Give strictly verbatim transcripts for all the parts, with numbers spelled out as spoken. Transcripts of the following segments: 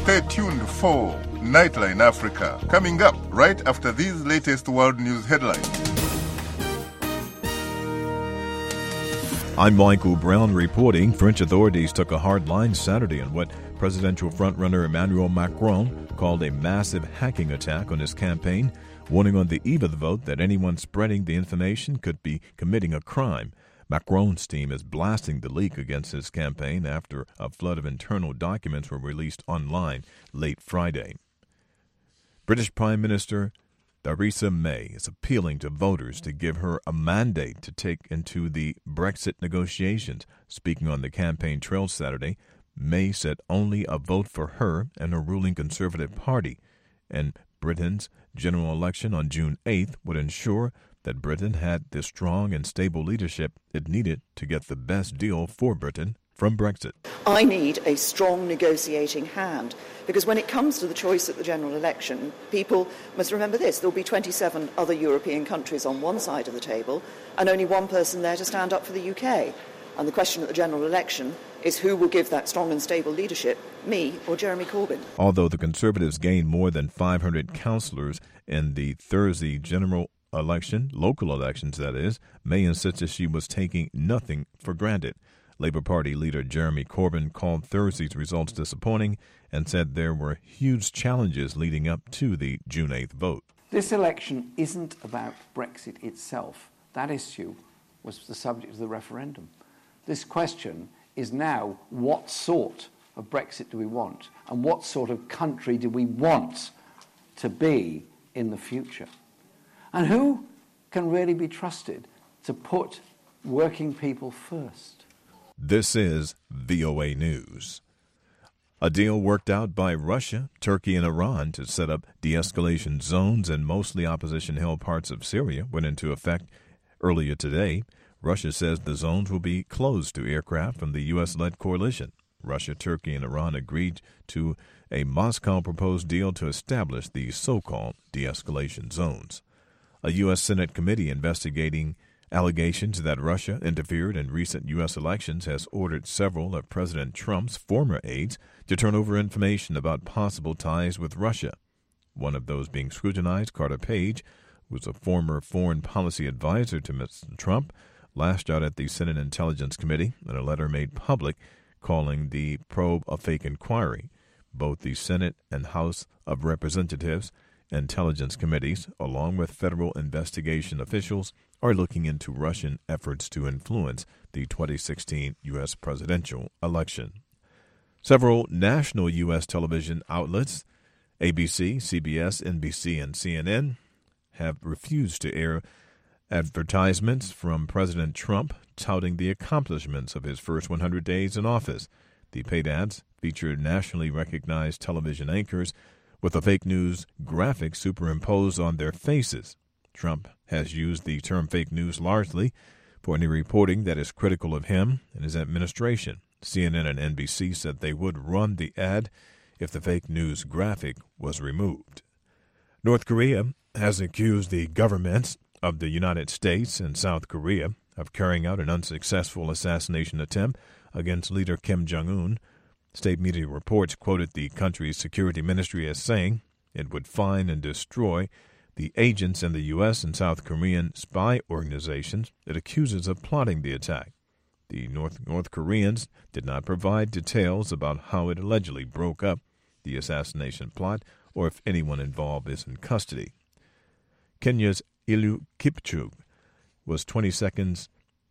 Stay tuned for Nightline Africa, coming up right after these latest world news headlines. I'm Michael Brown reporting. French authorities took a hard line Saturday on what presidential frontrunner Emmanuel Macron called a massive hacking attack on his campaign, warning on the eve of the vote that anyone spreading the information could be committing a crime. Macron's team is blasting the leak against his campaign after a flood of internal documents were released online late Friday. British Prime Minister Theresa May is appealing to voters to give her a mandate to take into the Brexit negotiations. Speaking on the campaign trail Saturday, May said only a vote for her and her ruling Conservative Party and Britain's general election on June eighth would ensure that Britain had the strong and stable leadership it needed to get the best deal for Britain from Brexit. I need a strong negotiating hand, because when it comes to the choice at the general election, people must remember this: there will be twenty-seven other European countries on one side of the table and only one person there to stand up for the U K. And the question at the general election is who will give that strong and stable leadership, me or Jeremy Corbyn. Although the Conservatives gained more than five hundred councillors in the Thursday general election, local elections that is, May insisted she was taking nothing for granted. Labour Party leader Jeremy Corbyn called Thursday's results disappointing and said there were huge challenges leading up to the June eighth vote. This election isn't about Brexit itself. That issue was the subject of the referendum. This question is now, what sort of Brexit do we want, and what sort of country do we want to be in the future? And who can really be trusted to put working people first? This is V O A News. A deal worked out by Russia, Turkey, and Iran to set up de-escalation zones in mostly opposition-held parts of Syria went into effect earlier today. Russia says the zones will be closed to aircraft from the U S-led coalition. Russia, Turkey, and Iran agreed to a Moscow-proposed deal to establish the so-called de-escalation zones. A U S Senate committee investigating allegations that Russia interfered in recent U S elections has ordered several of President Trump's former aides to turn over information about possible ties with Russia. One of those being scrutinized, Carter Page, who was a former foreign policy advisor to Mister Trump, lashed out at the Senate Intelligence Committee in a letter made public calling the probe a fake inquiry. Both the Senate and House of Representatives Intelligence Committees, along with federal investigation officials, are looking into Russian efforts to influence the twenty sixteen U S presidential election. Several national U S television outlets, A B C, C B S, N B C, and C N N, have refused to air advertisements from President Trump touting the accomplishments of his first one hundred days in office. The paid ads feature nationally recognized television anchors with a fake news graphic superimposed on their faces. Trump has used the term fake news largely for any reporting that is critical of him and his administration. C N N and N B C said they would run the ad if the fake news graphic was removed. North Korea has accused the governments of the United States and South Korea of carrying out an unsuccessful assassination attempt against leader Kim Jong-un. State media reports quoted the country's security ministry as saying it would find and destroy the agents in the U S and South Korean spy organizations it accuses of plotting the attack. The North, North Koreans did not provide details about how it allegedly broke up the assassination plot or if anyone involved is in custody. Kenya's Eliud Kipchoge was twenty seconds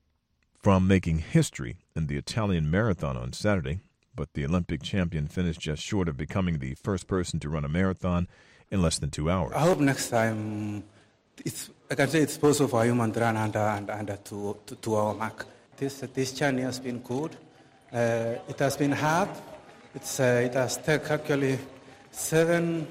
from making history in the Italian marathon on Saturday, but the Olympic champion finished just short of becoming the first person to run a marathon in less than two hours. I hope next time, it's, I can say it's possible for a human to run under, under, under two, two, two hour mark. This, this journey has been good. Uh, it has been hard. It's, uh, it has taken actually seven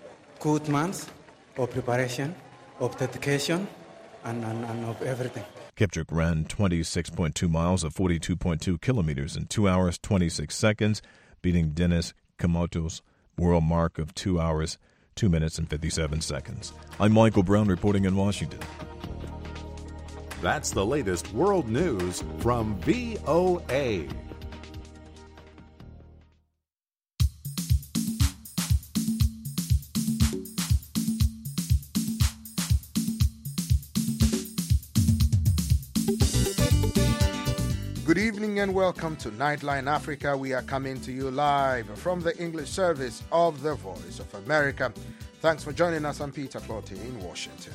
good months of preparation, of dedication, and, and, and of everything. Kipchoge ran twenty-six point two miles of forty-two point two kilometers in two hours, twenty-six seconds, beating Dennis Kamoto's world mark of two hours, two minutes, and fifty-seven seconds. I'm Michael Brown reporting in Washington. That's the latest world news from V O A. Good evening and welcome to Nightline Africa. We are coming to you live from the English service of the Voice of America. Thanks for joining us. I'm Peter Clottey in Washington.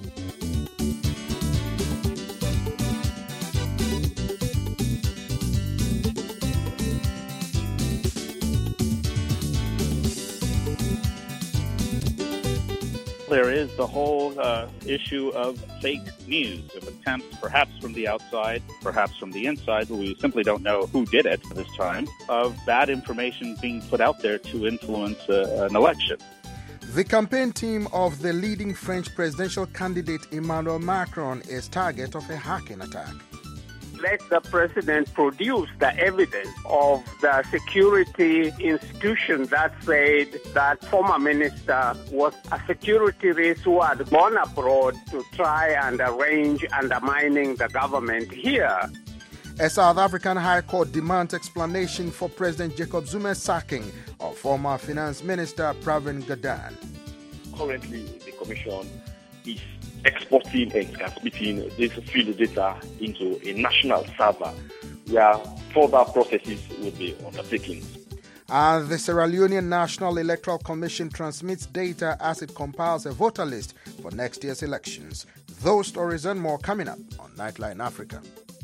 There is the whole uh, issue of fake news, of attempts, perhaps from the outside, perhaps from the inside, but we simply don't know who did it this time, of bad information being put out there to influence uh, an election. The campaign team of the leading French presidential candidate Emmanuel Macron is target of a hacking attack. Let the president produce the evidence of the security institution that said that former minister was a security risk who had gone abroad to try and arrange undermining the government here. A South African High Court demands explanation for President Jacob Zuma's sacking of former Finance Minister Pravin Gordhan. Currently, the Commission is exporting and transmitting this field data into a national server where further processes will be undertaken. And the Sierra Leonean National Electoral Commission transmits data as it compiles a voter list for next year's elections. Those stories and more coming up on Nightline Africa.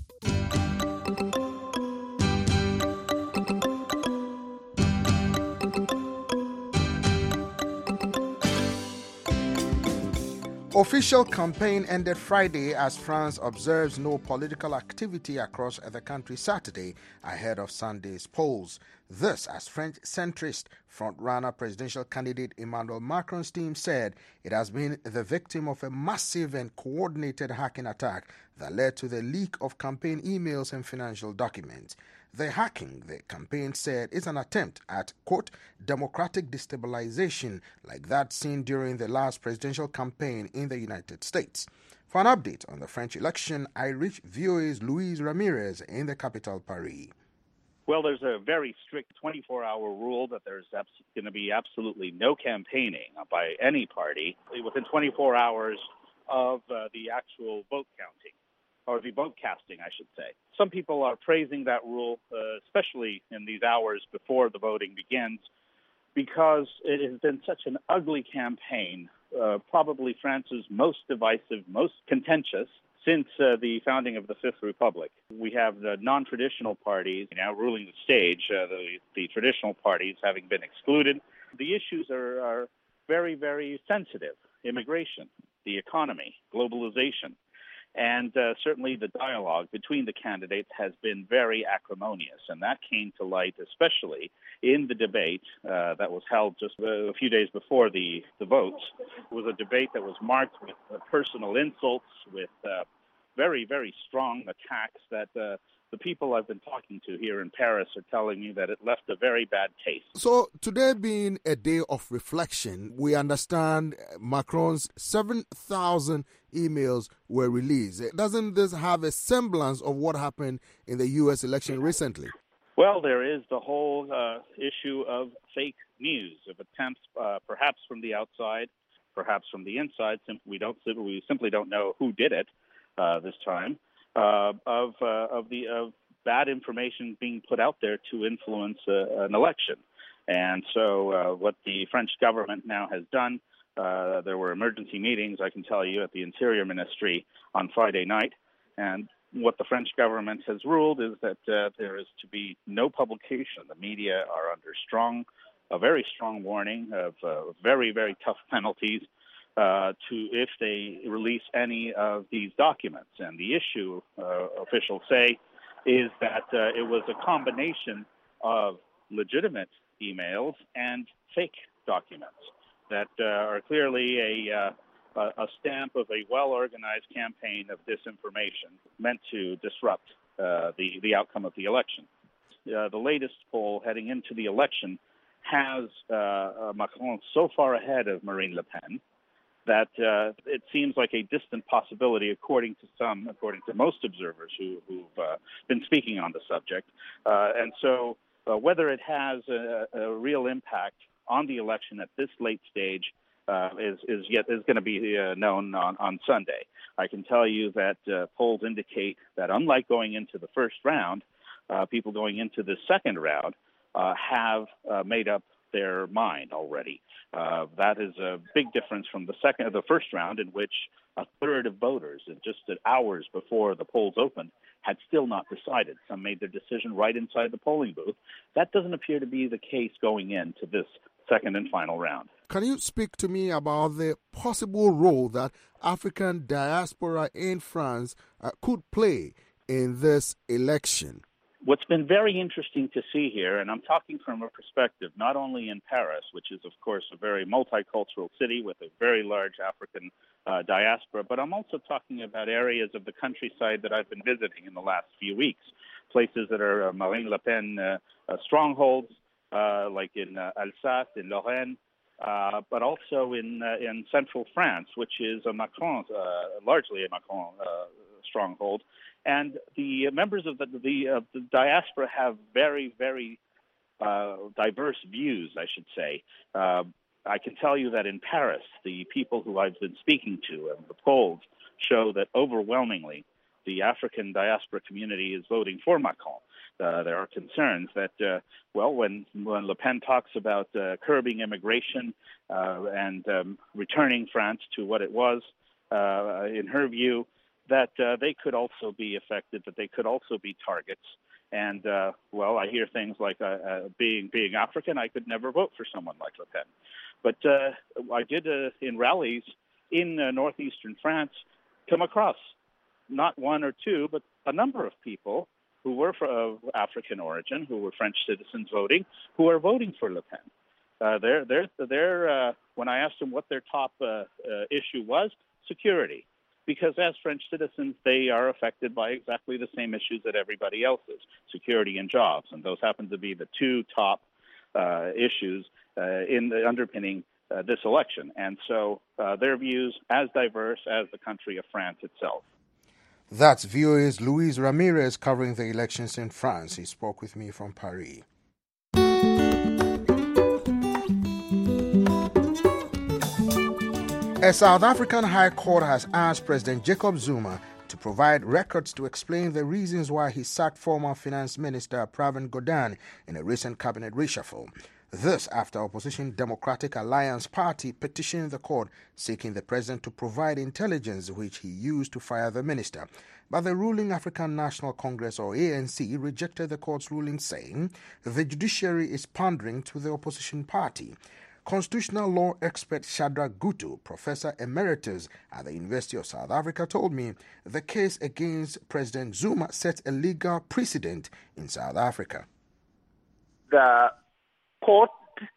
Official campaign ended Friday as France observes no political activity across the country Saturday ahead of Sunday's polls. This as French centrist frontrunner presidential candidate Emmanuel Macron's team said it has been the victim of a massive and coordinated hacking attack that led to the leak of campaign emails and financial documents. The hacking, the campaign said, is an attempt at, quote, democratic destabilization like that seen during the last presidential campaign in the United States. For an update on the French election, I reached V O A's Luis Ramirez in the capital, Paris. Well, there's a very strict twenty-four hour rule that there's abs- going to be absolutely no campaigning by any party within twenty-four hours of uh, the actual vote counting. Or the vote casting, I should say. Some people are praising that rule, uh, especially in these hours before the voting begins, because it has been such an ugly campaign, uh, probably France's most divisive, most contentious since uh, the founding of the Fifth Republic. We have the non-traditional parties now ruling the stage, uh, the, the traditional parties having been excluded. The issues are, are very, very sensitive. Immigration, the economy, globalization. And uh, certainly the dialogue between the candidates has been very acrimonious, and that came to light especially in the debate uh, that was held just a few days before the, the votes. It was a debate that was marked with uh, personal insults, with uh, very, very strong attacks that uh, the people I've been talking to here in Paris are telling me that it left a very bad taste. So today being a day of reflection, we understand Macron's seven thousand emails were released. Doesn't this have a semblance of what happened in the U S election recently? Well, there is the whole uh, issue of fake news, of attempts uh, perhaps from the outside, perhaps from the inside. We don't we simply don't know who did it uh, this time. Uh, of uh, of the of bad information being put out there to influence uh, an election. And so uh, what the French government now has done, uh, there were emergency meetings, I can tell you, at the Interior Ministry on Friday night. And what the French government has ruled is that uh, there is to be no publication. The media are under strong, a very strong warning of uh, very, very tough penalties Uh, to if they release any of these documents. And the issue, uh, officials say, is that uh, it was a combination of legitimate emails and fake documents that uh, are clearly a, uh, a stamp of a well-organized campaign of disinformation meant to disrupt uh, the, the outcome of the election. Uh, the latest poll heading into the election has uh, Macron so far ahead of Marine Le Pen that uh, it seems like a distant possibility, according to some, according to most observers who, who've uh, been speaking on the subject. Uh, and so uh, whether it has a, a real impact on the election at this late stage uh, is is yet is going to be uh, known on, on Sunday. I can tell you that uh, polls indicate that unlike going into the first round, uh, people going into the second round uh, have uh, made up their mind already. Uh, that is a big difference from the second, the first round, in which a third of voters, just hours before the polls opened, had still not decided. Some made their decision right inside the polling booth. That doesn't appear to be the case going into this second and final round. Can you speak to me about the possible role that African diaspora in France uh, could play in this election? What's been very interesting to see here, and I'm talking from a perspective not only in Paris, which is, of course, a very multicultural city with a very large African uh, diaspora, but I'm also talking about areas of the countryside that I've been visiting in the last few weeks, places that are uh, Marine Le Pen uh, uh, strongholds, uh, like in uh, Alsace, in Lorraine, uh, but also in uh, in central France, which is a Macron, uh, largely a Macron uh, stronghold. And the members of the, the, uh, the diaspora have very, very uh, diverse views, I should say. Uh, I can tell you that in Paris, the people who I've been speaking to and the polls show that overwhelmingly the African diaspora community is voting for Macron. Uh, there are concerns that, uh, well, when, when Le Pen talks about uh, curbing immigration uh, and um, returning France to what it was, uh, in her view, that uh, they could also be affected, that they could also be targets. And, uh, well, I hear things like, uh, uh, being being African, I could never vote for someone like Le Pen. But uh, I did, uh, in rallies in uh, northeastern France, come across not one or two, but a number of people who were of African origin, who were French citizens voting, who are voting for Le Pen. Uh, they're, they're, they're, uh, when I asked them what their top uh, uh, issue was, security. Because as French citizens, they are affected by exactly the same issues that everybody else is, security and jobs. And those happen to be the two top uh, issues uh, in the underpinning uh, this election. And so uh, their views as diverse as the country of France itself. That's V O A's Luis Ramirez covering the elections in France. He spoke with me from Paris. A South African High Court has asked President Jacob Zuma to provide records to explain the reasons why he sacked former Finance Minister Pravin Gordhan in a recent cabinet reshuffle. This after opposition Democratic Alliance Party petitioned the court seeking the president to provide intelligence which he used to fire the minister. But the ruling African National Congress, or A N C, rejected the court's ruling, saying the judiciary is pandering to the opposition party. Constitutional law expert Shadrach Gutu, Professor Emeritus at the University of South Africa, told me the case against President Zuma sets a legal precedent in South Africa. The court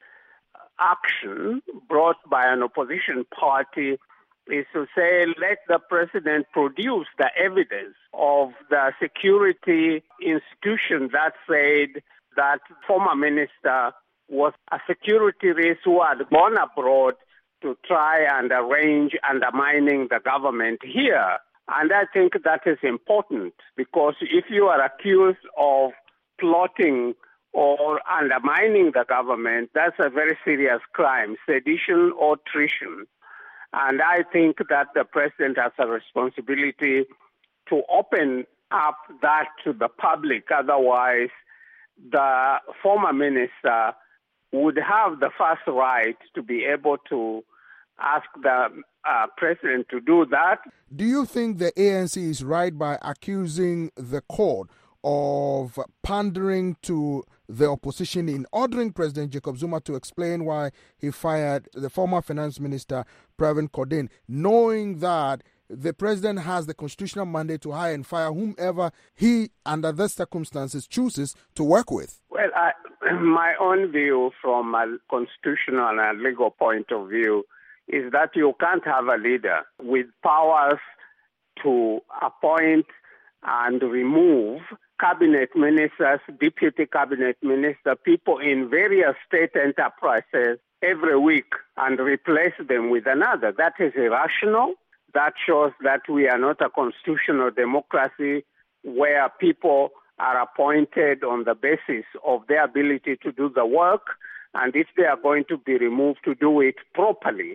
action brought by an opposition party is to say, let the president produce the evidence of the security institution that said that former minister was a security risk who had gone abroad to try and arrange undermining the government here. And I think that is important because if you are accused of plotting or undermining the government, that's a very serious crime, sedition or treason. And I think that the president has a responsibility to open up that to the public. Otherwise, the former minister would have the first right to be able to ask the uh, president to do that. Do you think the A N C is right by accusing the court of pandering to the opposition in ordering President Jacob Zuma to explain why he fired the former finance minister Pravin Gordhan, knowing that the president has the constitutional mandate to hire and fire whomever he, under these circumstances, chooses to work with? Well, I, my own view from a constitutional and legal point of view is that you can't have a leader with powers to appoint and remove cabinet ministers, deputy cabinet ministers, people in various state enterprises every week and replace them with another. That is irrational. That shows that we are not a constitutional democracy where people are appointed on the basis of their ability to do the work, and if they are going to be removed, to do it properly.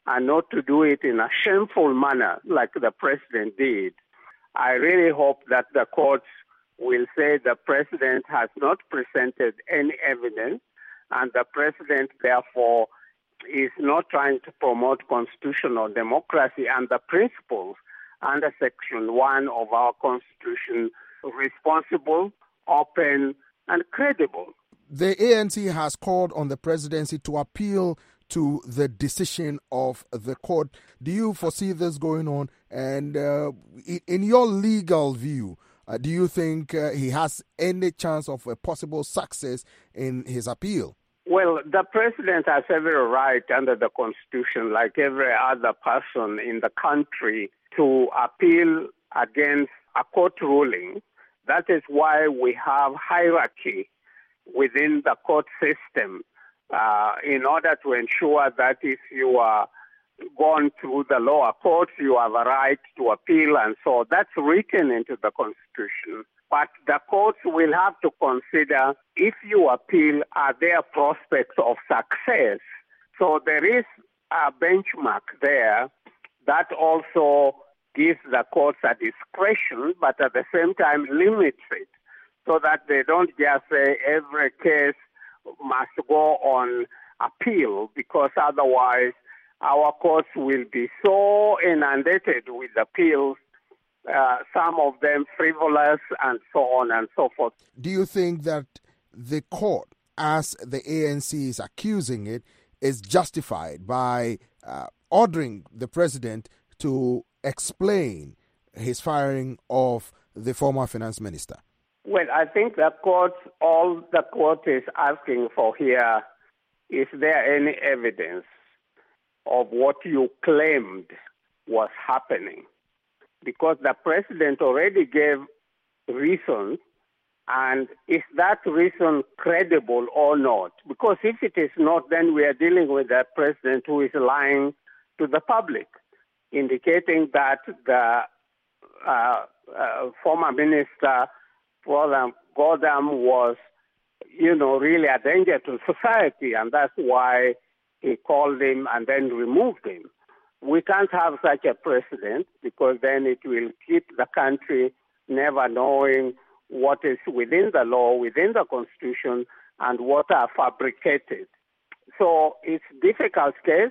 and not to do it in a shameful manner like the president did. I really hope that the courts will say the president has not presented any evidence, and the president, therefore, is not trying to promote constitutional democracy and the principles under Section one of our Constitution, responsible, open, and credible. The A N C has called on the presidency to appeal to the decision of the court. Do you foresee this going on? And uh, in your legal view, uh, do you think uh, he has any chance of a possible success in his appeal? Well, the president has every right under the Constitution, like every other person in the country, to appeal against a court ruling. That is why we have hierarchy within the court system uh, in order to ensure that if you are gone through the lower courts, you have a right to appeal, and so that's written into the Constitution. But the courts will have to consider if you appeal, are there prospects of success? So there is a benchmark there that also gives the courts a discretion, but at the same time limits it, so that they don't just say every case must go on appeal, because otherwise our courts will be so inundated with appeals, uh, some of them frivolous and so on and so forth. Do you think that the court, as the A N C is accusing it, is justified by uh, ordering the president to explain his firing of the former finance minister? Well, I think the court, all the court is asking for here, is there any evidence of what you claimed was happening? Because the president already gave reasons, and is that reason credible or not? Because if it is not, then we are dealing with a president who is lying to the public, indicating that the uh, uh, former minister, Gordhan, was, you know, really a danger to society, and that's why he called him and then removed him. We can't have such a precedent, because then it will keep the country never knowing what is within the law, within the Constitution, and what are fabricated. So it's a difficult case.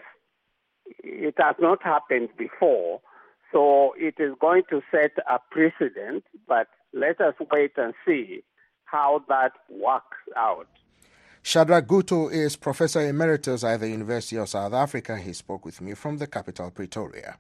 It has not happened before. So it is going to set a precedent, but let us wait and see how that works out. Shadrach Guto is Professor Emeritus at the University of South Africa. He spoke with me from the capital, Pretoria.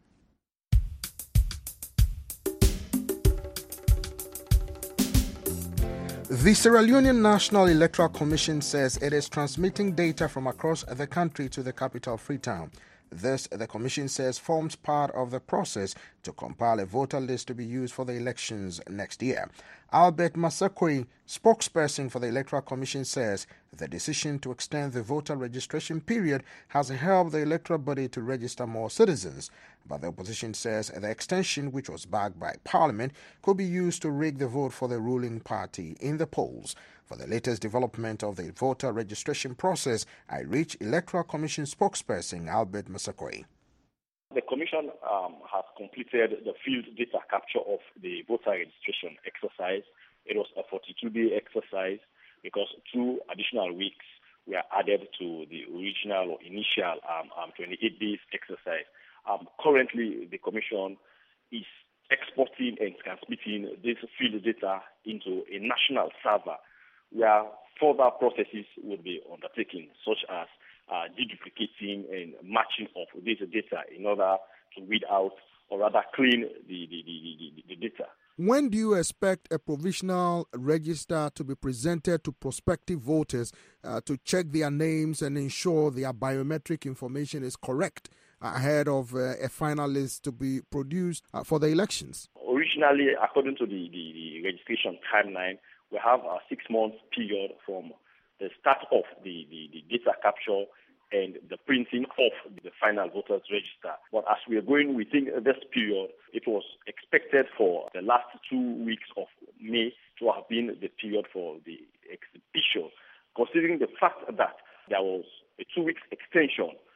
The Sierra Leonean National Electoral Commission says it is transmitting data from across the country to the capital, Freetown. This, the Commission says, forms part of the process to compile a voter list to be used for the elections next year. Albert Masakwe, spokesperson for the Electoral Commission, says the decision to extend the voter registration period has helped the electoral body to register more citizens. But the opposition says the extension, which was backed by Parliament, could be used to rig the vote for the ruling party in the polls. For the latest development of the voter registration process, I reached Electoral Commission spokesperson Albert Masakwe. The Commission um, has completed the field data capture of the voter registration exercise. It was a forty-two day exercise because two additional weeks were added to the original or initial um, um, twenty-eight days exercise. Um, currently, the Commission is exporting and transmitting this field data into a national server where further processes will be undertaken, such as uh, deduplicating and matching of this data in order to weed out or rather clean the, the, the, the, the data. When do you expect a provisional register to be presented to prospective voters uh, to check their names and ensure their biometric information is correct ahead of uh, a final list to be produced uh, for the elections? Originally, according to the, the, the registration timeline, we have a six-month period from the start of the, the, the data capture and the printing of the final voters register. But as we are going within this period, it was expected for the last two weeks of May to have been the period for the exhibition, considering the fact that there was a two weeks extension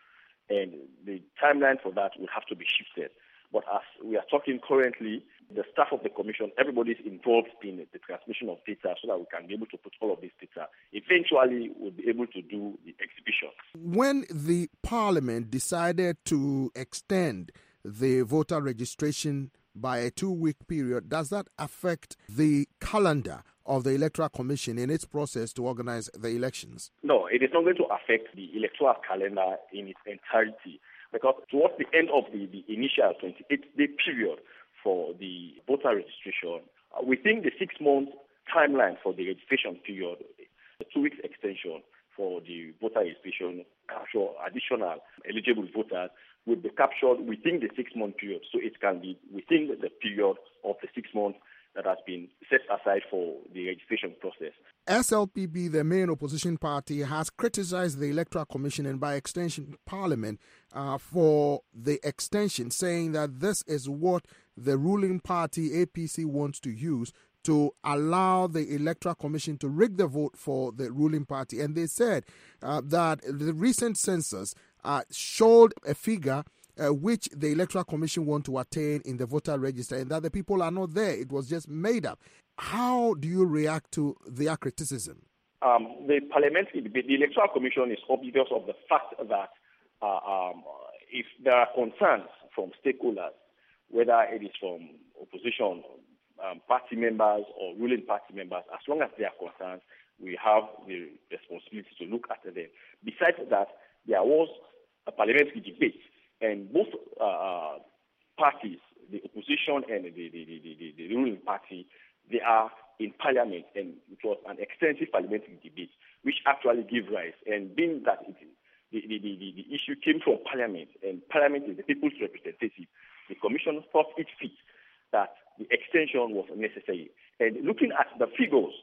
and the timeline for that will have to be shifted. But as we are talking currently, the staff of the commission, everybody is involved in the transmission of data so that we can be able to put all of this data. Eventually, we'll be able to do the exhibition. When the parliament decided to extend the voter registration by a two-week period, does that affect the calendar of the Electoral Commission in its process to organize the elections? No, it is not going to affect the electoral calendar in its entirety, because towards the end of the, the initial twenty-eight day period for the voter registration, uh, within the six-month timeline for the registration period, the two weeks extension for the voter registration capture additional eligible voters will be captured within the six-month period. So it can be within the period of the six months that has been set aside for the registration process. S L P B, the main opposition party, has criticized the Electoral Commission and by extension Parliament uh, for the extension, saying that this is what the ruling party A P C wants to use to allow the Electoral Commission to rig the vote for the ruling party. And they said uh, that the recent census uh, showed a figure Uh, which the Electoral Commission want to attain in the voter register, and that the people are not there. It was just made up. How do you react to their criticism? Um, the parliamentary debate, the Electoral Commission is oblivious of the fact that uh, um, if there are concerns from stakeholders, whether it is from opposition um, party members or ruling party members, as long as they are concerned, we have the responsibility to look at them. Besides that, there was a parliamentary debate, and both uh, parties, the opposition and the, the, the, the, the ruling party, they are in parliament, and it was an extensive parliamentary debate, which actually gave rise. And being that it, the, the, the, the issue came from parliament, and parliament is the people's representative, the commission thought it fit that the extension was necessary. And looking at the figures,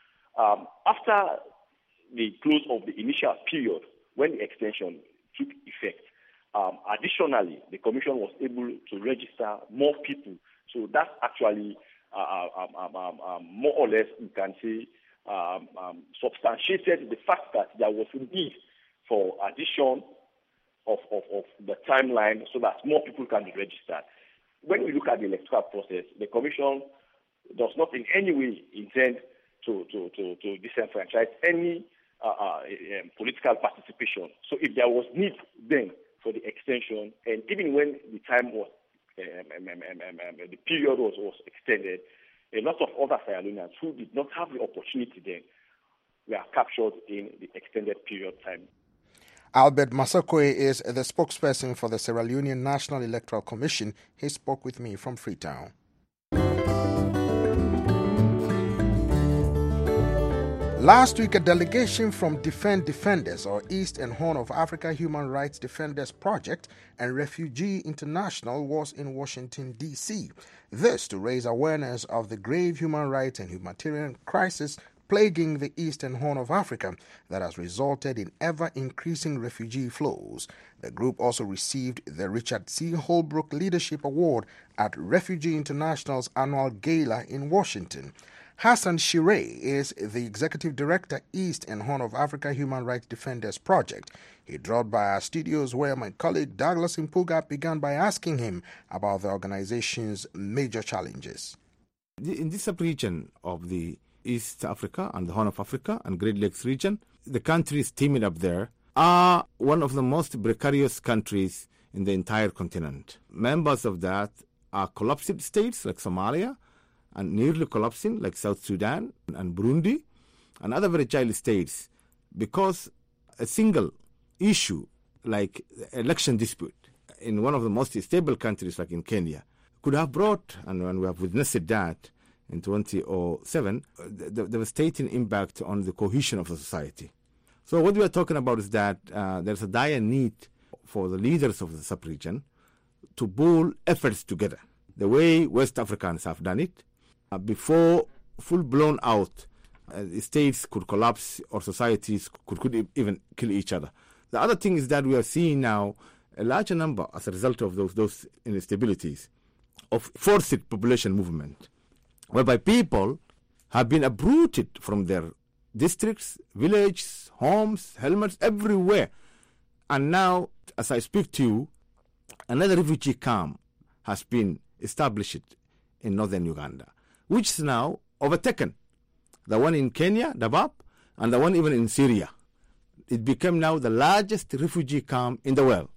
um, after the close of the initial period, when the extension took effect, Um, additionally, the Commission was able to register more people. So that actually, uh, um, um, um, um, more or less, you can say, um, um, substantiated the fact that there was a need for addition of, of, of the timeline so that more people can be registered. When we look at the electoral process, the Commission does not in any way intend to, to, to, to disenfranchise any uh, uh, um, political participation. So if there was need then for the extension, and even when the time was, um, um, um, um, um, the period was, was extended, a lot of other Sierra Leoneans who did not have the opportunity then were captured in the extended period time. Albert Masakwe is the spokesperson for the Sierra Leonean National Electoral Commission. He spoke with me from Freetown. Last week, a delegation from Defend Defenders, or East and Horn of Africa Human Rights Defenders Project, and Refugee International was in Washington, D C. This to raise awareness of the grave human rights and humanitarian crisis plaguing the East and Horn of Africa that has resulted in ever-increasing refugee flows. The group also received the Richard C. Holbrook Leadership Award at Refugee International's annual gala in Washington. Hassan Shirey is the Executive Director, East and Horn of Africa Human Rights Defenders Project. He dropped by our studios where my colleague Douglas Impuga began by asking him about the organization's major challenges. In this sub-region of the East Africa and the Horn of Africa and Great Lakes region, the countries teaming up there are one of the most precarious countries in the entire continent. Members of that are collapsed states like Somalia, and nearly collapsing like South Sudan and Burundi and other fragile states, because a single issue like election dispute in one of the most stable countries like in Kenya could have brought, and, and we have witnessed that in twenty oh seven, the devastating impact on the cohesion of the society. So what we are talking about is that uh, there's a dire need for the leaders of the sub-region to pool efforts together, the way West Africans have done it, Uh, before full-blown out uh, states could collapse or societies could, could even kill each other. The other thing is that we are seeing now a larger number, as a result of those, those instabilities, of forced population movement, whereby people have been uprooted from their districts, villages, homes, helmets, everywhere. And now as I speak to you, another refugee camp has been established in northern Uganda, which is now overtaken. The one in Kenya, Dadaab, and the one even in Syria. It became now the largest refugee camp in the world.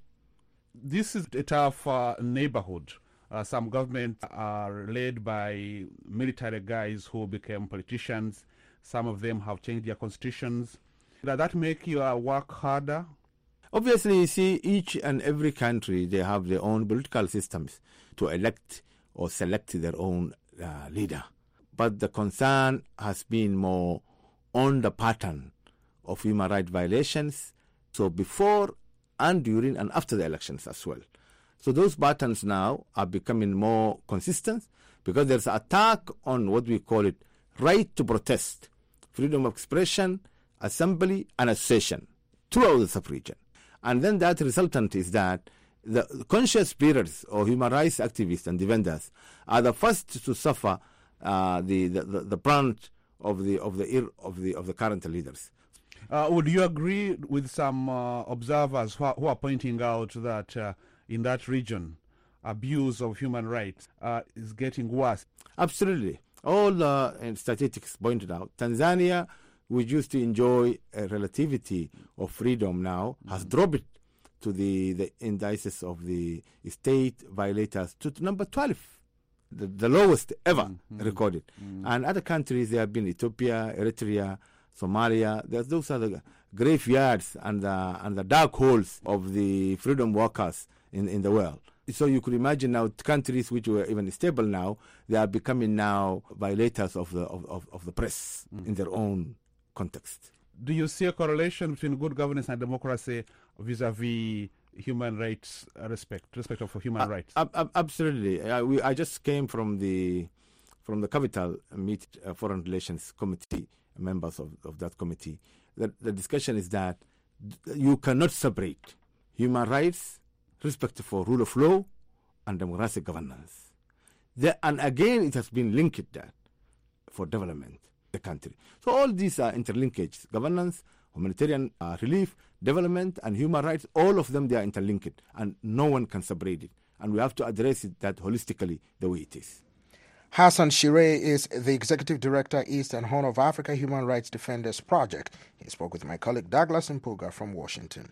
This is a tough uh, neighborhood. Uh, some governments are led by military guys who became politicians. Some of them have changed their constitutions. Does that make your work harder? Obviously, you see, each and every country, they have their own political systems to elect or select their own uh, leader. But the concern has been more on the pattern of human rights violations, so before and during and after the elections as well. So those patterns now are becoming more consistent because there's an attack on what we call it right to protest, freedom of expression, assembly, and association throughout the sub-region. And then that resultant is that the conscious spirits or human rights activists and defenders are the first to suffer uh, the, the, the, the brunt of the of the of the of the current leaders. Uh, would you agree with some uh, observers who are, who are pointing out that uh, in that region, abuse of human rights uh, is getting worse? Absolutely. All the uh, statistics pointed out. Tanzania, which used to enjoy a relativity of freedom now, mm-hmm. has dropped to the, the indices of the state violators to number twelve, the, the lowest ever mm-hmm. recorded. Mm-hmm. And other countries, there have been Ethiopia, Eritrea, Somalia. There's, those are the graveyards and the, and the dark holes of the freedom workers in, in the world. So you could imagine now countries which were even stable now, they are becoming now violators of the of, of, of the press mm. in their own context. Do you see a correlation between good governance and democracy vis-a-vis human rights uh, respect, respect for human uh, rights? Uh, absolutely. Uh, we, I just came from the from the capital meet uh, foreign relations committee, members of, of that committee. The, the discussion is that you cannot separate human rights, respect for rule of law, and democratic governance. The, and again, it has been linked that for development the country. So all these are interlinkage: governance, humanitarian uh, relief, development, and human rights. All of them, they are interlinked, and no one can separate it. And we have to address it that holistically the way it is. Hassan Shireh is the Executive Director, East and Horn of Africa Human Rights Defenders Project. He spoke with my colleague Douglas Mpuga from Washington.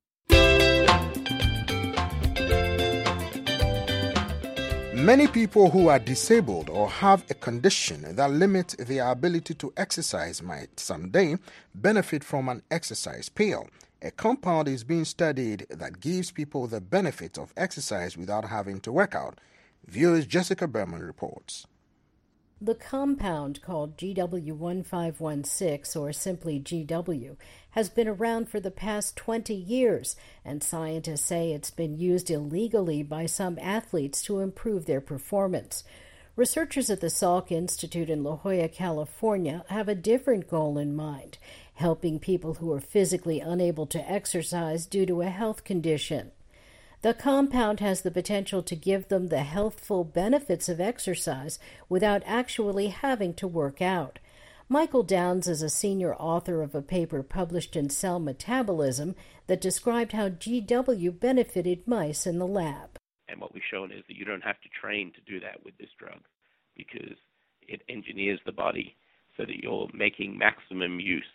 Many people who are disabled or have a condition that limits their ability to exercise might someday benefit from an exercise pill. A compound is being studied that gives people the benefit of exercise without having to work out. Viewers Jessica Berman reports. The compound, called G W one five one six, or simply G W, has been around for the past twenty years, and scientists say it's been used illegally by some athletes to improve their performance. Researchers at the Salk Institute in La Jolla, California, have a different goal in mind, helping people who are physically unable to exercise due to a health condition. The compound has the potential to give them the healthful benefits of exercise without actually having to work out. Michael Downs is a senior author of a paper published in Cell Metabolism that described how G W benefited mice in the lab. And what we've shown is that you don't have to train to do that with this drug because it engineers the body so that you're making maximum use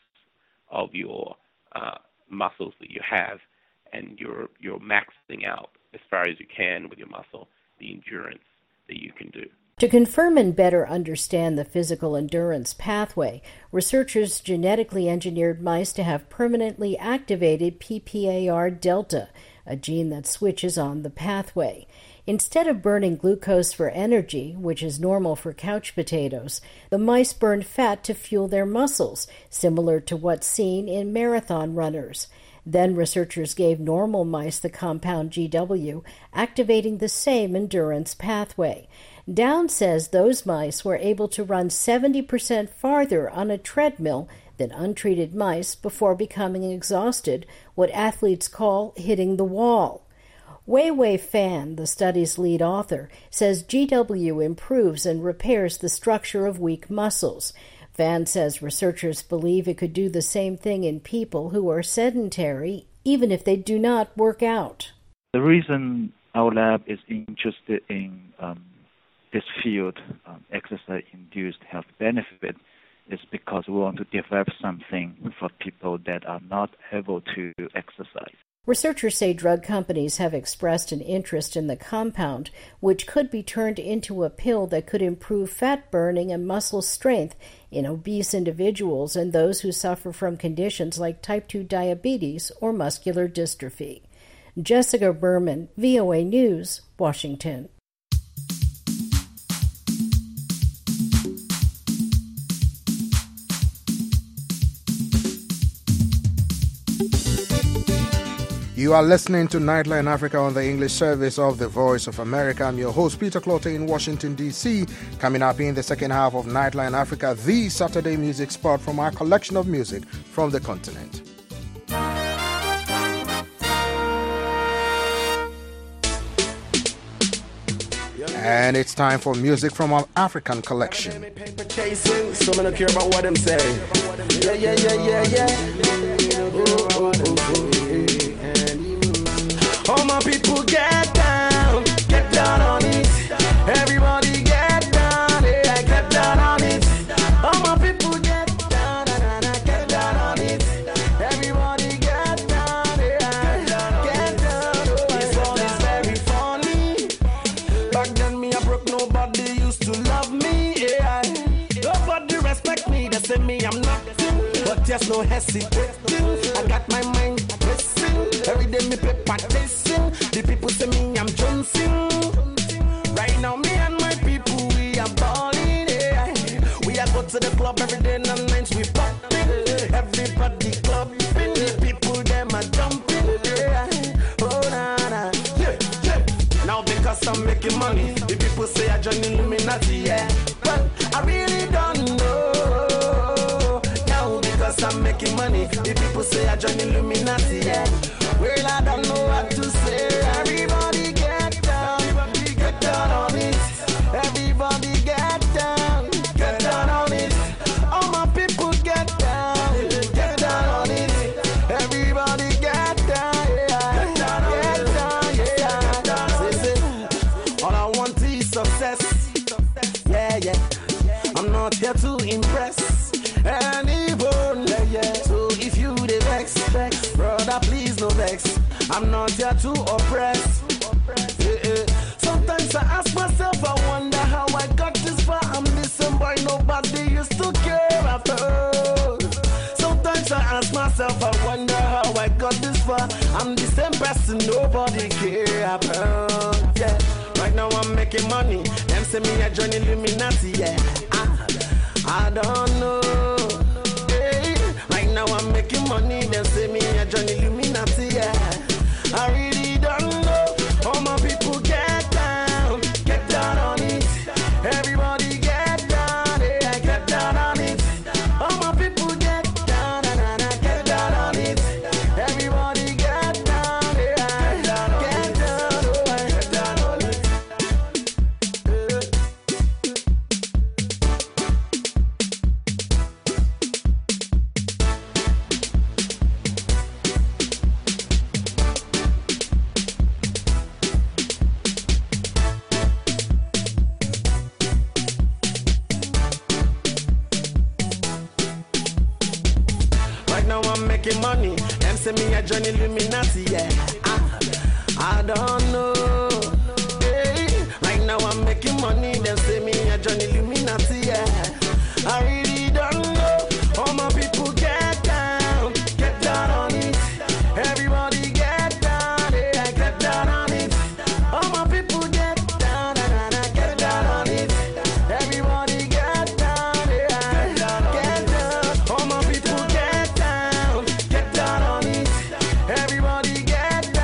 of your uh, muscles that you have, and you're you're maxing out as far as you can with your muscle the endurance that you can do. To confirm and better understand the physical endurance pathway, researchers genetically engineered mice to have permanently activated P P A R delta, a gene that switches on the pathway. Instead of burning glucose for energy, which is normal for couch potatoes, the mice burned fat to fuel their muscles, similar to what's seen in marathon runners. Then researchers gave normal mice the compound G W, activating the same endurance pathway. Downs says those mice were able to run seventy percent farther on a treadmill than untreated mice before becoming exhausted, what athletes call hitting the wall. Wei Wei Fan, the study's lead author, says G W improves and repairs the structure of weak muscles. Fan says researchers believe it could do the same thing in people who are sedentary, even if they do not work out. The reason our lab is interested in um, this field, um, exercise-induced health benefit, is because we want to develop something for people that are not able to exercise. Researchers say drug companies have expressed an interest in the compound, which could be turned into a pill that could improve fat burning and muscle strength in obese individuals and those who suffer from conditions like type two diabetes or muscular dystrophy. Jessica Berman, V O A News, Washington. You are listening to Nightline Africa on the English service of the Voice of America. I'm your host, Peter Clottey in Washington, D C Coming up in the second half of Nightline Africa, the Saturday music spot from our collection of music from the continent. And it's time for music from our African collection. So I don't care about what them say. Yeah, yeah, yeah, yeah, yeah. All my people get down, get down on it. Everybody get down, yeah, get down on it. All my people get down, nah, nah, get down on it. Everybody get down, yeah, get down. This all is very funny. Back then me I broke, nobody used to love me, yeah. Nobody respect me, they say me I'm nothing, but there's no hesitating. I got my mind pressing, every day me paper tasting. The people say me I'm Johnson. Right now me and my people we are balling, yeah. We are go to the club every day and nights we popping. Everybody clubbing, the people them are jumping, yeah. Oh na na, yeah, yeah. Now because I'm making money, the people say I join Illuminati, yeah. But I really don't know. Now because I'm making money, the people say I join Illuminati, yeah. Well, I don't know what to say. Everybody get down, everybody get down on it. Everybody get down, get down on it. All my people get down, get down on it. Everybody get down, yeah, get down, get down, yeah. Say, say, all I want is success, yeah, yeah. I'm not here to impress anyone, yeah, yeah. So if you the vex, vex, brother, please no vex. I'm not here to oppress. Yeah, yeah. Sometimes I ask myself, I wonder how I got this far. I'm listening, boy, nobody used to care about. Sometimes I ask myself, I wonder how I got this far. I'm the same person, nobody care about. Yeah, right now I'm making money. Them say me I join Illuminati. Yeah, I, I don't know. Right now I'm making money, them say me I join Illuminati, yeah. I really don't know. All my people get down, get down on it. Everybody get down, yeah, get down on it. All my people get down, nah, nah, get down on it. Everybody get down, yeah, get down, oh, get down on it. Money, them say me a join Illuminati, yeah. I, I don't know. Hey, right now I'm making money, them say me a join Illuminati, yeah. I really don't know. All my people get down, get down on it. Everybody get down, yeah, get down on it. All my people get down, nah, nah, get down on it. Everybody get down, yeah, get down. All my people get down. Get down on it. Everybody get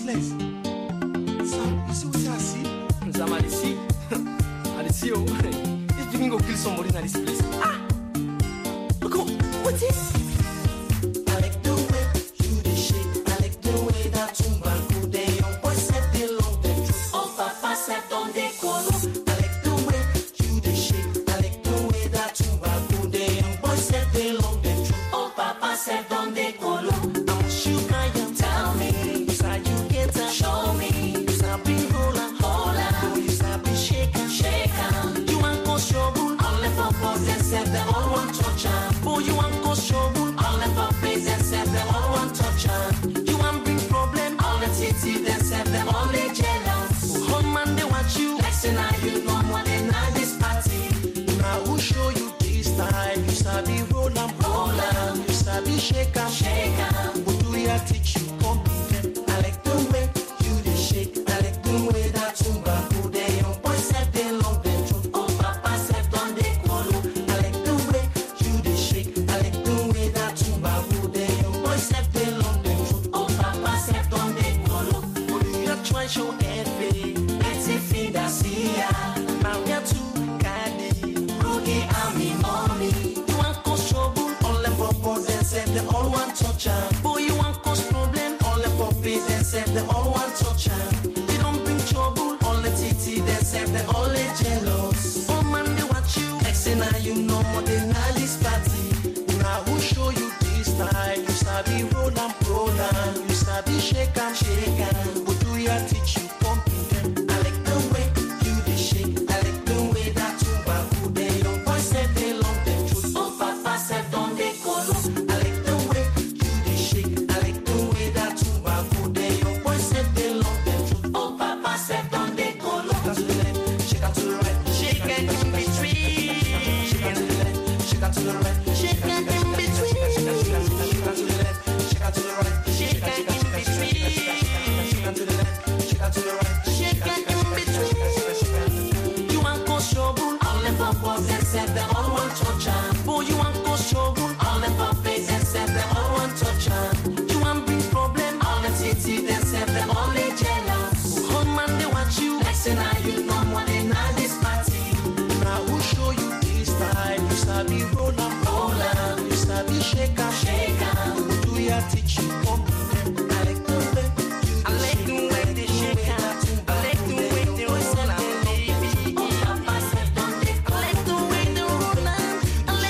business. Sam, you see what I see? Sam, I see. I see you. This drinking go kill somebody in this place. Ah! Look, what's this? I like the way you dey shake. I like the way that tumba go dey. Young boy said they love the truth. Oh, Papa said don't they call. I like the way you dey shake. I like the way that tumba go dey. Young boy said they love the truth. Oh, Papa said don't they call. I'm sure I am. Tell me, you say you get to show me. You say be roll and hold on. You say be shake and shake on. You want go show bull. All the purpose and said they all want touch on. Boy, you want go show bull. All the purpose and said they all want touch on. You want bring problem. All the titty then said they all they jealous. Home man they watch you. Next thing I you know more than I this party. Now who show you this time? You sabi roll and roll on. You sabi shake and shake on. What do you teach you? Come I like the way you dey shake. I like the way that tumba go there. Young boy said they love the truth. Oh, Papa said don't they call. I like the way you dey shake. I like the way that tumba go there. Young boy said they love the truth. Oh, Papa said don't they call. What do you try show envy? Let's feed us here. Now we are too candy. Rugi army mommy. You want cause trouble? All the purpose and said they all want touch on. Boy, you want cause problem? All the puppies and said they all want touch on. You don't bring trouble. All the titty then said they all they jealous. Oh man, they watch you. Next thing now you know more than all this party. Now who show you this time? You sabi roll and roll and you sabi shake and shake and what do you teach you? Pumping. I like the way you dey shake. I like the way that tumba go there. Young boy said they love the truth. Oh, Papa said don't they call. I like the way you dey shake. I like the way that tumba go there. Young boy said they love the truth. Oh, Papa said don't they call. Shake out to the left, shake out to the right, shake it in between. Shake out to the left, shake out to the right, shake it in between. Shake out to the left, shake out to the right, shake it in between. Shake out to the left, shake out to the right, shake it in between. You want cause trouble? All the purpose and said they all want touch on. Boy, you want cause trouble? All the purpose and said they all want touch on. You want bring problem? All the titty then said they all they jealous. Home man they watch you. Next thing I you know more than all this party. Now who show you this time? You sabi roll and roll and you sabi shake and shake and what do you teach you? Come I like the way you I like the way they shake and I like the way they roll and baby. Oh, Papa said don't they call. I like the way they roll and I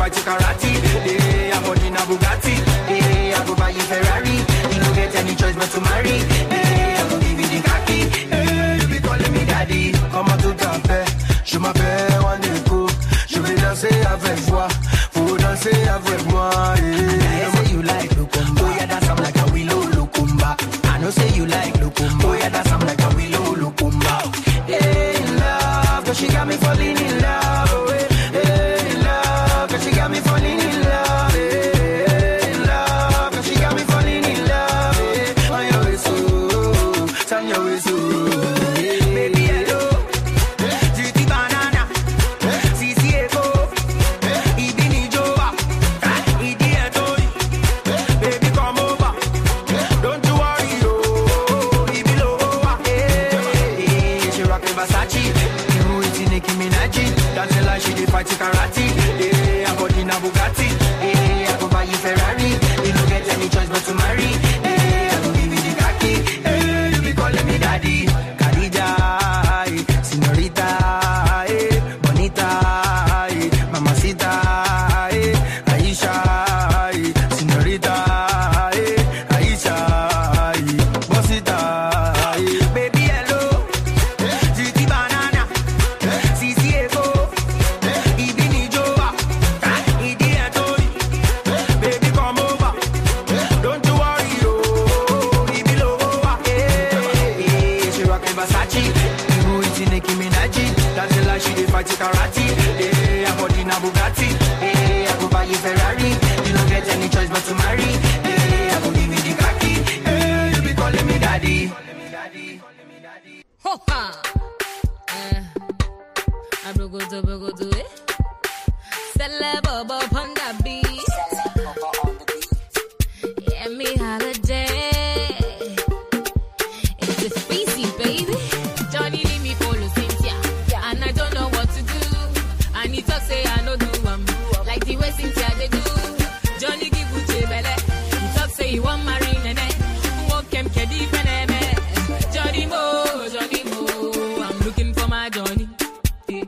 fight to karate. Hey, I'm holding a Bugatti. Hey, I go buy you Ferrari. You don't get any choice but to marry. Hey, I go give you the khaki. Hey, you be calling me daddy. Comment tout à fait, je m'appelle Wandeko. Je vais danser avec toi. Faut danser avec moi. Hey, I say you like Lukumba. Oh yeah, that's I'm like a willow Lukumba. I know say you like Lukumba. Oh yeah, that's I'm like a willow Lukumba. Hey, in love, cause she got me falling in love. Hey, in love, cause she got me falling in love. Hey, in love, cause she got me falling in love. Hey, on your way so, turn your way so. Baby, hello, G T banana, C C Eko, Ibini Joa, Idi Etoi. Baby, come over, don't you worry, oh, Ibi Loa. Hey, she rockin' Versace, you eating Nicki Minaj. Dancing like she did fight to karate. Hey, I got in a Bugatti. Hey, I go buy you Ferrari. You don't get any choice but to marry. Hey, I go give you the khaki. Hey, you be calling me daddy. Khadija, eh, señorita, eh, bonita, eh, mamacita, eh, Aisha, eh, señorita, eh, Aisha, eh, bosita, eh. Baby, hello, G T banana, C C Eko, Ibini Joa, Idi Etoi. Baby, come over, don't you worry, oh, Ibi Loa. Hey, hey, she rockin' Versace, you eating Nicki Minaj. Dancing like she did fight to karate. Hey, I'm holding a Bugatti. Hey, I go buy you Ferrari. You don't get any choice but to marry. Hey, I go give you the khaki. Hey, you be calling me daddy. Ho ha! Eh, abrogodo, abrogodo, eh? Celeb upon the beat. Yeah, me holiday. It's a species, baby. Johnny leave me follow Cynthia, and I don't know what to do. And he talk say I no do um like the way Cynthia they do. Johnny give Uche belle. He talk say he want marry nene. Walk him kedi peneme. Johnny Mo, Johnny Mo, I'm looking for my Johnny. Yeah.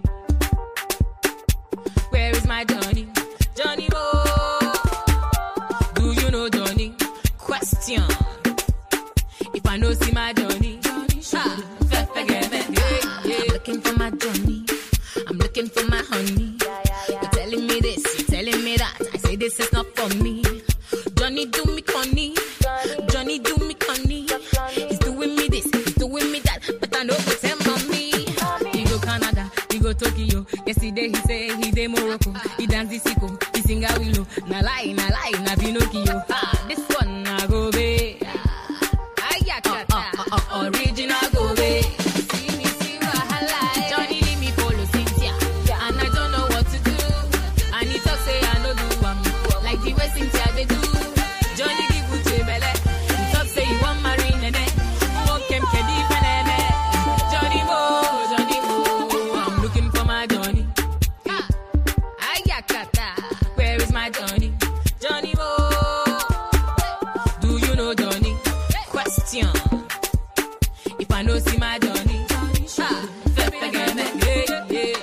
Where is my Johnny? Johnny Mo, do you know Johnny? Question. If I know see my Johnny, ah, fe- forget me. Yeah, yeah. Looking for my Johnny, I'm looking for my honey. You're telling me this, you're telling me that. I say this is not for me. Johnny do me conny, Johnny do me conny. He's doing me this, he's doing me that, but I know it's him on me. He go Canada, he go Tokyo. Yesterday he say he dey Morocco. He dance the sicko, he sing a willow. Na lie, na lie, na Pinocchio. Ah, this one na go be. Uh, uh, uh, uh, original go be. See me, see wahala. Johnny leave me follow Cynthia, and I don't know what to do. And he talk say I no do um like the way Cynthia they do. Johnny give Uche belle. He talk say he want marry nene. Walk him kedi peneme. Johnny Mo, Johnny Mo, I'm looking for my Johnny. Ah, ayakata. Where is my Johnny? Johnny Mo, do you know Johnny? Question. If I know see my Johnny, ah, fe- forget me. Yeah, yeah.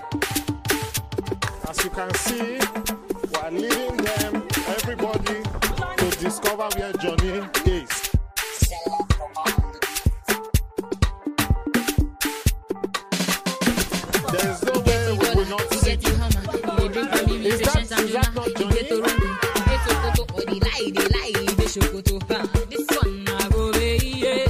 As you can see, we are leading them, everybody, to discover where Johnny is. There is no way we will not see you. Is that, is that not Johnny? This one I go away, yeah.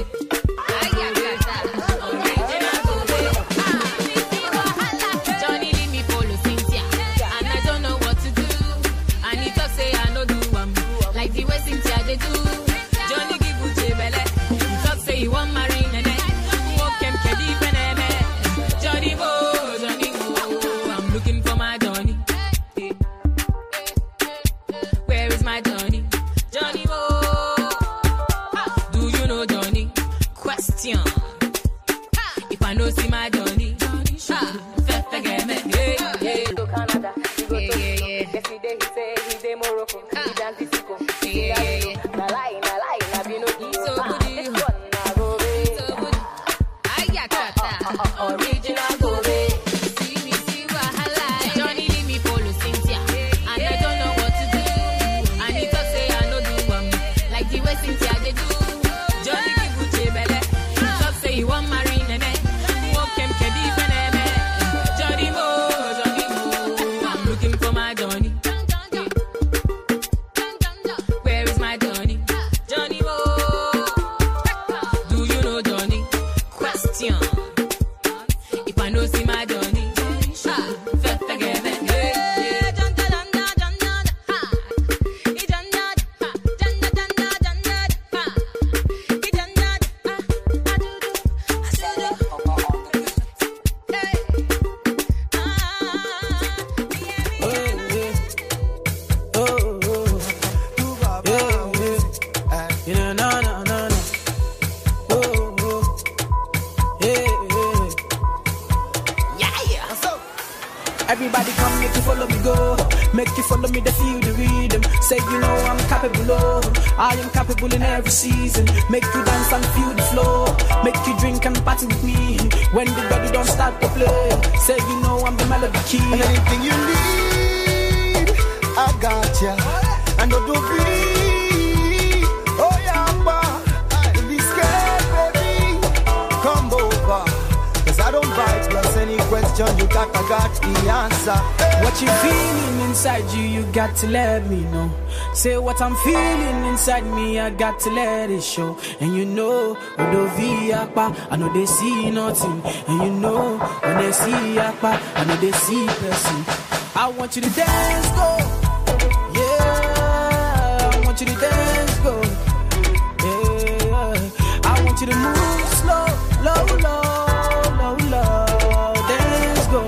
Johnny leave me follow Cynthia, and I don't know what to do. And he talk say I no do um like the way Cynthia they do. Johnny give Uche belle. He talk say he want marry nene. Walk him kedi peneme. Johnny Mo, Johnny Mo, I'm looking for my Johnny. Where is my Johnny? Johnny Mo, do you know Johnny? Question. If I know see my Johnny, ah, fe- forget me. Yeah, yeah. Go Canada, he go yeah, yeah, yeah. Yesterday he say he dey Morocco. He dance the sicko. Yeah, yeah, yeah. Na lie, na lie, na Pinocchio. So good, this one na go be. So good. Ayakata, original go be. See me, see wahala. Johnny leave me follow Cynthia, and Everybody come, make you follow me go. Make you follow me, they feel the rhythm. Say you know I'm capable of. I am capable in every season. Make you dance and feel the flow. Make you drink and party with me. When the body don't start to play. Say you know I'm the melody key. And anything you need, I got ya. And don't do be. Oh yeah, boy. Don't be scared, baby. Come over. Cause I don't bite. Plus any question you got, I got the answer. What you feeling inside you, you got to let me know. Say what I'm feeling inside me, I got to let it show. And you know, when they see Akpa, I know they see nothing. And you know, when they see Akpa, I know they see person. I want you to dance, go. Yeah, I want you to dance, go. Yeah, I want you to move slow, low, low, low, low. Dance, go.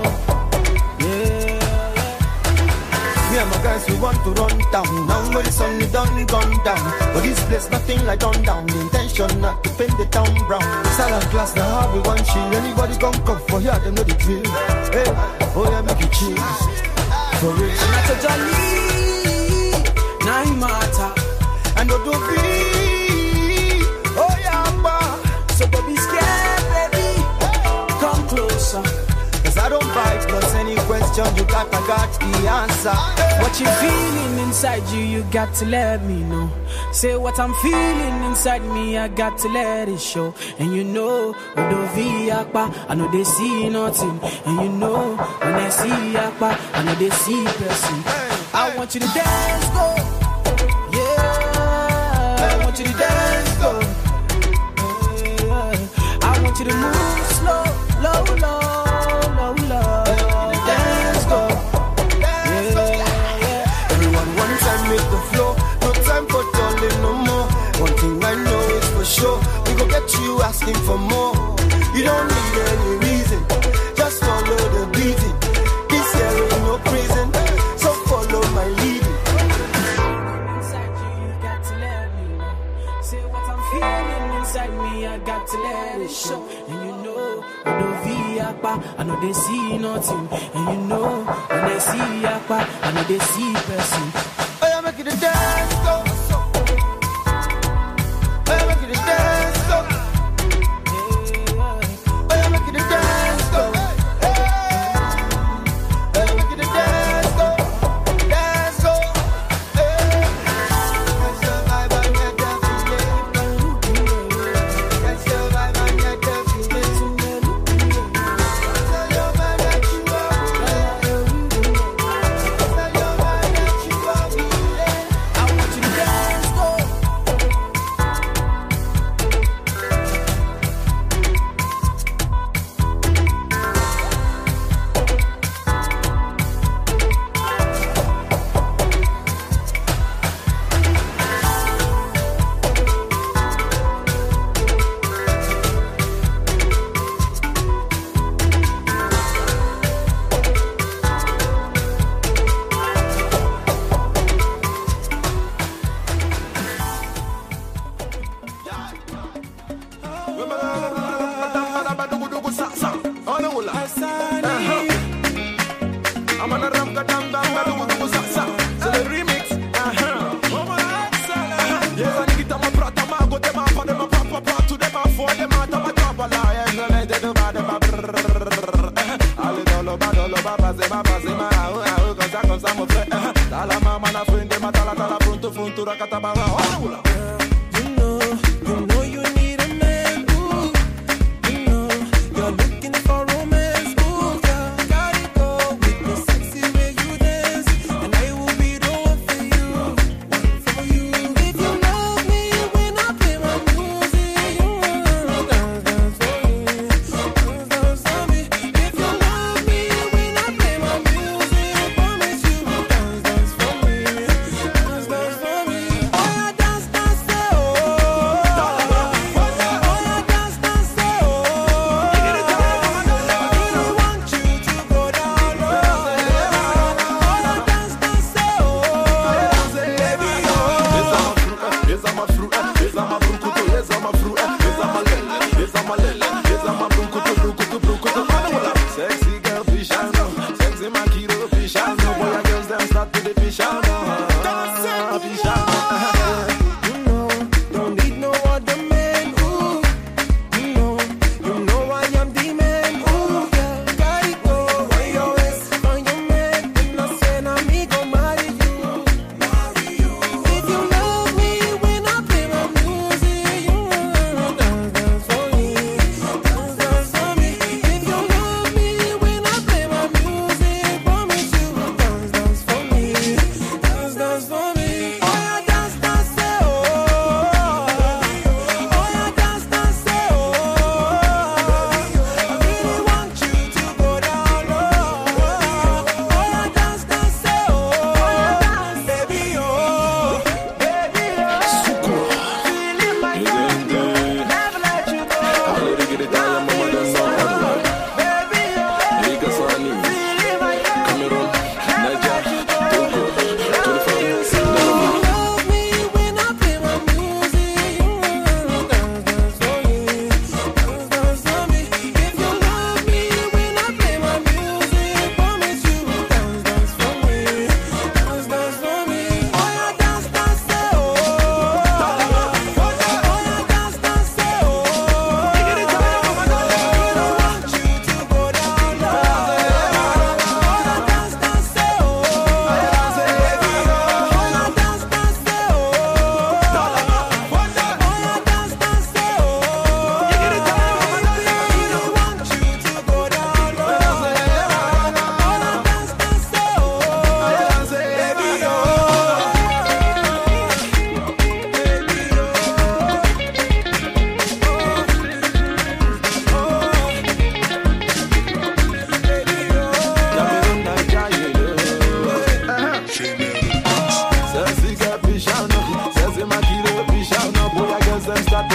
Me and my guys, we want to run down. Now where the sun is done, gone down. But this place, nothing like done down. The intention not to paint the town brown. Salad class, now how we want chill. Anybody come come for here, them know the drill. Hey, oh yeah, make it chill. For real. Not a jolly, now it matter. And don't do be. Oh yeah, ba. So don't be scared, baby. Come closer. Cause I don't bite, plus any question you got, I got the answer. What you feeling inside you, you got to let me know. Say what I'm feeling inside me, I got to let it show. And you know, when they see Akpa, I know they see nothing. And you know, when they see Akpa, I know they see person. I want you to dance, go. Yeah, I want you to dance, go. Yeah, I want you to move slow, low, low. Sure, we go get you asking for more. You don't need any reason, just follow the beating. This here ain't no prison, so follow my leading. Inside you, you got to let me know. Say what I'm feeling inside me, I got to let it show. And you know, when they see Akpa, I know they see nothing. And you know, when they see Akpa, I know they see person. Oh yeah, make it a dance, go.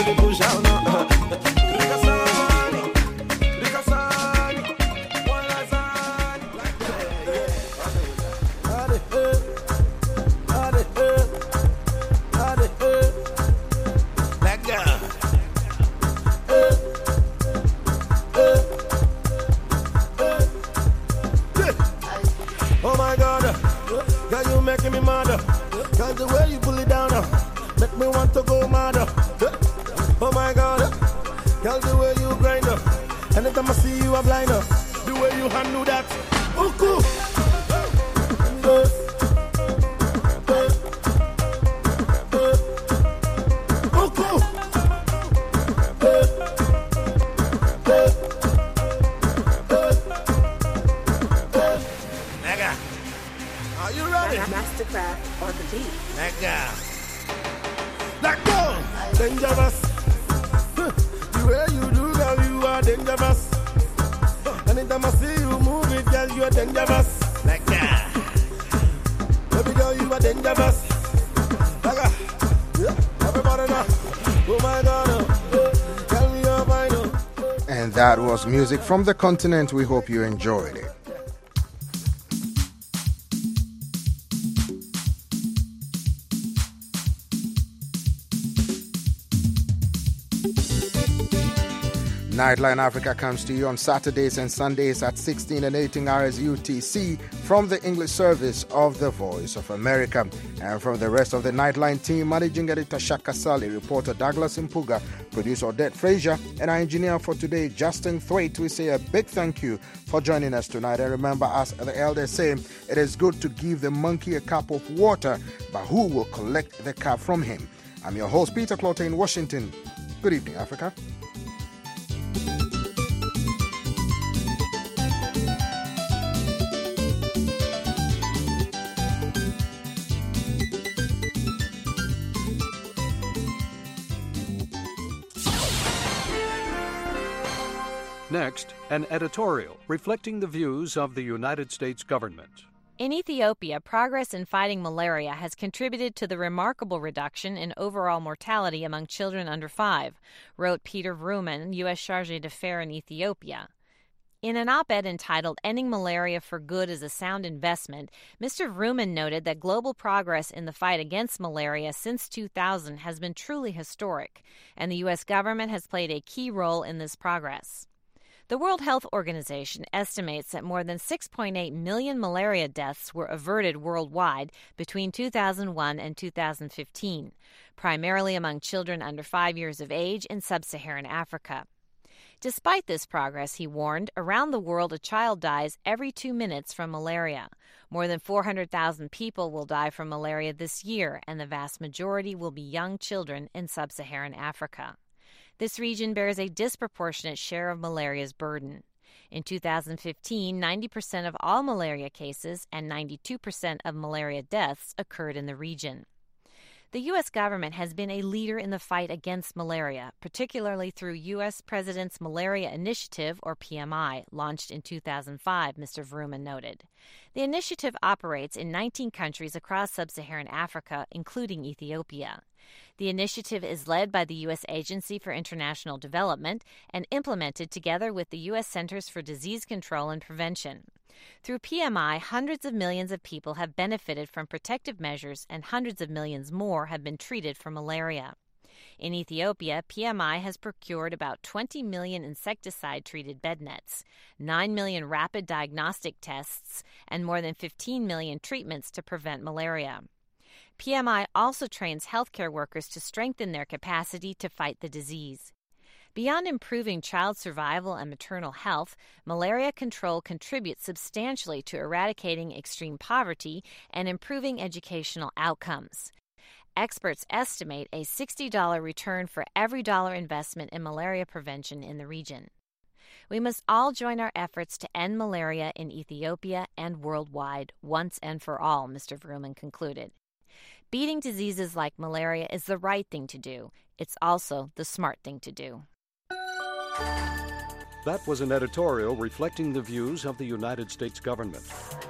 me push out now. Rikasani, Rikasani, one last time. Ade, eh, ade, eh, ade, eh. Black girl. Eh, eh, eh, yeah. Oh my God, girl, you making me mad. Girl, the way you pull it down, make me want to go mad. Oh my God, girl, the way you grind up. Anytime I see you, I'm blind up. The way you handle that. Oh, cool. Uh, uh, uh, oh, cool. Uh, uh, uh, uh. Nigga, are you ready? Mastercraft on the beat. Nigga. Let go. Dangerous. The way you do, girl, you are dangerous. Anytime I see you move it, girl, you are dangerous. Like that. Baby girl, you are dangerous. Like that. Yeah, everybody now. Oh my God, uh, tell me your mind. Uh. And that was music from the continent. We hope you enjoyed it. Nightline Africa comes to you on Saturdays and Sundays at sixteen and eighteen hours U T C from the English service of the Voice of America. And from the rest of the Nightline team, managing editor Shaka Sali, reporter Douglas Impuga, producer Odette Frazier, and our engineer for today, Justin Thwaite, we say a big thank you for joining us tonight. And remember, as the elders say, it is good to give the monkey a cup of water, but who will collect the cup from him? I'm your host, Peter Clotter in Washington. Good evening, Africa. Next, an editorial reflecting the views of the United States government. In Ethiopia, progress in fighting malaria has contributed to the remarkable reduction in overall mortality among children under five, wrote Peter Vrooman, U S Chargé d'Affaires in Ethiopia. In an op-ed entitled Ending Malaria for Good is a Sound Investment, Mister Vrooman noted that global progress in the fight against malaria since two thousand has been truly historic, and the U S government has played a key role in this progress. The World Health Organization estimates that more than six point eight million malaria deaths were averted worldwide between two thousand one and two thousand fifteen, primarily among children under five years of age in sub-Saharan Africa. Despite this progress, he warned, around the world a child dies every two minutes from malaria. More than four hundred thousand people will die from malaria this year, and the vast majority will be young children in sub-Saharan Africa. This region bears a disproportionate share of malaria's burden. In two thousand fifteen, ninety percent of all malaria cases and ninety-two percent of malaria deaths occurred in the region. The U S government has been a leader in the fight against malaria, particularly through U S President's Malaria Initiative, or P M I, launched in two thousand five, Mister Vrooman noted. The initiative operates in nineteen countries across sub-Saharan Africa, including Ethiopia. The initiative is led by the U S Agency for International Development and implemented together with the U S Centers for Disease Control and Prevention. Through P M I, hundreds of millions of people have benefited from protective measures and hundreds of millions more have been treated for malaria. In Ethiopia, P M I has procured about twenty million insecticide-treated bed nets, nine million rapid diagnostic tests, and more than fifteen million treatments to prevent malaria. P M I also trains healthcare workers to strengthen their capacity to fight the disease. Beyond improving child survival and maternal health, malaria control contributes substantially to eradicating extreme poverty and improving educational outcomes. Experts estimate a sixty dollars return for every dollar investment in malaria prevention in the region. We must all join our efforts to end malaria in Ethiopia and worldwide once and for all, Mister Vrooman concluded. Beating diseases like malaria is the right thing to do. It's also the smart thing to do. That was an editorial reflecting the views of the United States government.